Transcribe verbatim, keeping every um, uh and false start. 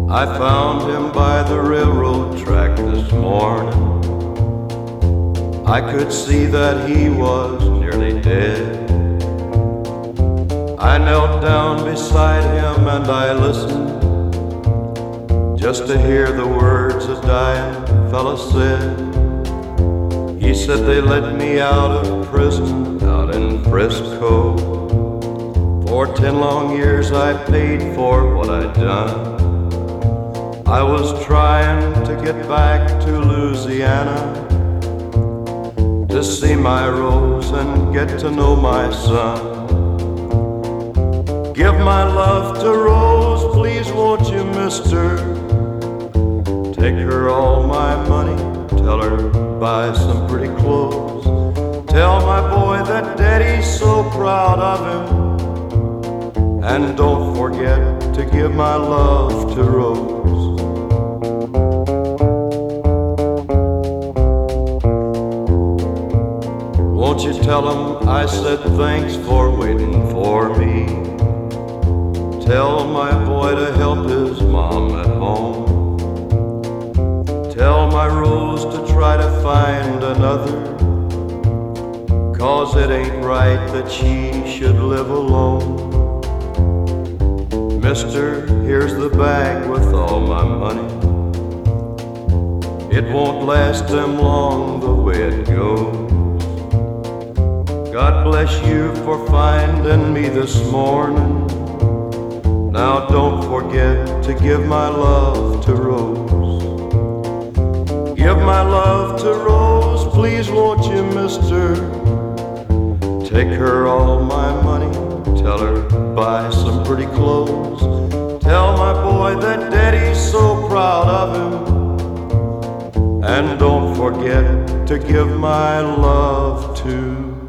I found him by the railroad track this morning. I could see that he was nearly dead. I knelt down beside him and I listened just to hear the words a dying fella said. He said they let me out of prison out in Frisco. For ten long years I paid for what I'd done. I was trying to get back to Louisiana to see my Rose and get to know my son. Give my love to Rose, please won't you, mister? Take her all my money, tell her buy some pretty clothes. Tell my boy that daddy's so proud of him. And don't forget to give my love to Rose. Won't you tell him I said thanks for waiting for me? Tell my boy to help his mom at home. Tell my Rose to try to find another, 'cause it ain't right that she should live alone. Mister, here's the bag with all my money. It won't last them long the way it goes. God bless you for finding me this morning. Now don't forget to give my love to Rose. Give my love to Rose, please won't you, mister? Take her all my money, tell her buy some pretty clothes. Tell my boy that daddy's so proud of him. And don't forget to give my love to